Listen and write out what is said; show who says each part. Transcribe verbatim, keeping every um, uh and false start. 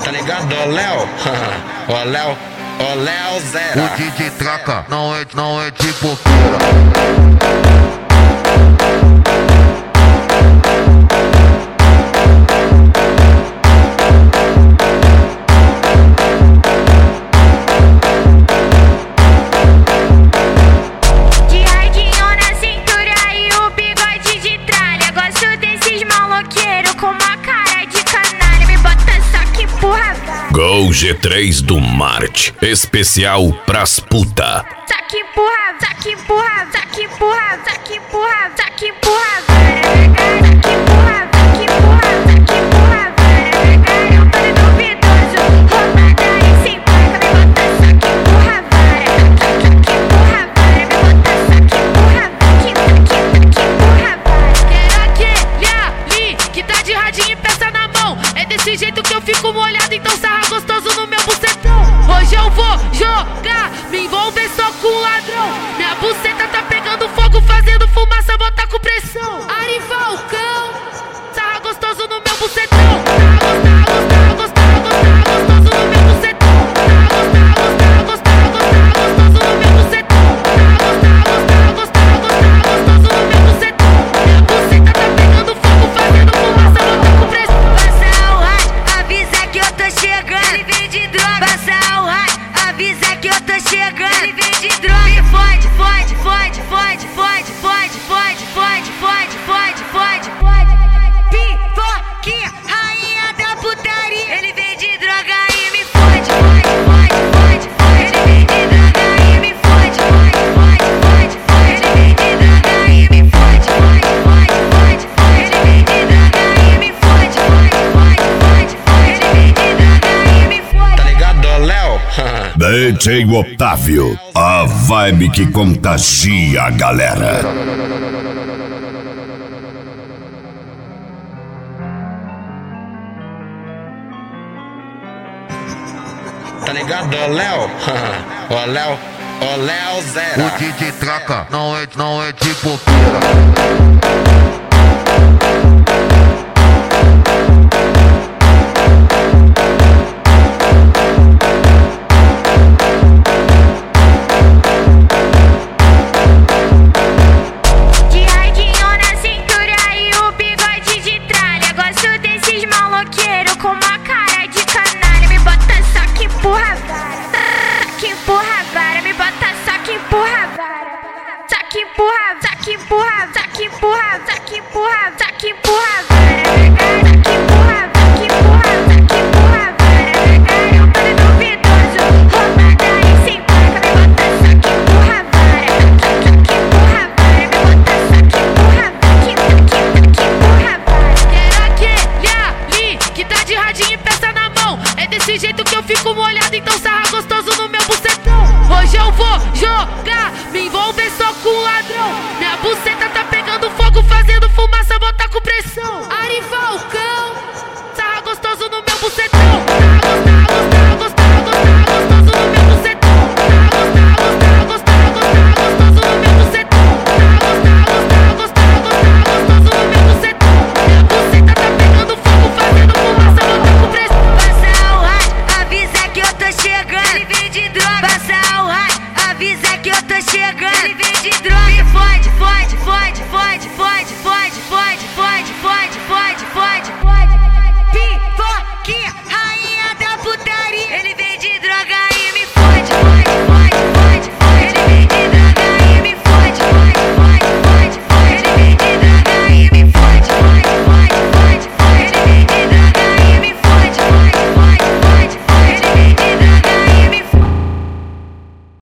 Speaker 1: Tá ligado, ó Léo? Ó Léo, ó Léo Zera.
Speaker 2: O D J Traca não é, não é de bobeira.
Speaker 3: Gol G três do Marte, especial pras puta.
Speaker 4: Saque empurra, saque empurra, saque empurra, saque empurra, saque empurra, saque empurra, saque empurra, saque empurra, eu tô duvidoso, roubada e sem placa, me bota saque empurra, saque empurra, me bota saque empurra, saque empurra.
Speaker 5: Quero aquele ali que tá de radinho e peça na mão. É desse jeito que eu fico molhado, então sarra gostoso no meu bucetão. Hoje eu vou jogar, me envolver só com ladrão. Minha buceta tá pegando fogo, fazendo fumaça, botar com pressão. Ari Falcão, sarra gostoso no meu bucetão. Sarra gostoso, gostoso no meu bucetão. Sarra gostoso, gostoso no meu bucetão. Sarra gostoso, gostoso no meu bucetão. Minha buceta tá pegando fogo, fazendo fumaça, botar com pressão.
Speaker 4: Passa o raio, avisa que eu tô chegando. Ele vem de droga. Passa o raio, avisa que eu tô chegando. Ele vem de droga. Me fode, fode, fode, fode, fode, fode, fode, fode, fode, fode, fode, fode. Pipoquinha, rainha da putaria. Ele vem de droga e me fode, fode, fode, fode, fode. Ele vem de droga e me fode, fode, fode, fode, fode. Ele vem de droga e me fode, fode, fode, fode, fode. Ele vem de droga e me fode, fode, fode, fode, fode. Ele vem de droga e me fode.
Speaker 1: Tá ligado, ó Léo?
Speaker 3: D J Otávio, a vibe que contagia a galera.
Speaker 1: Tá ligado, ó Léo? Ó Léo, ó Léo Zera.
Speaker 2: O D J Traca não é, não é de bobeira.
Speaker 4: De radinho na cintura e o bigode de tralha. Gosto desses maloqueiros com uma cara de canalha. Me bota saque empurra vara, saque empurra vara, me bota saque empurra vara, saque empurra, saque empurra, saque empurra, saque empurra, saque empurra.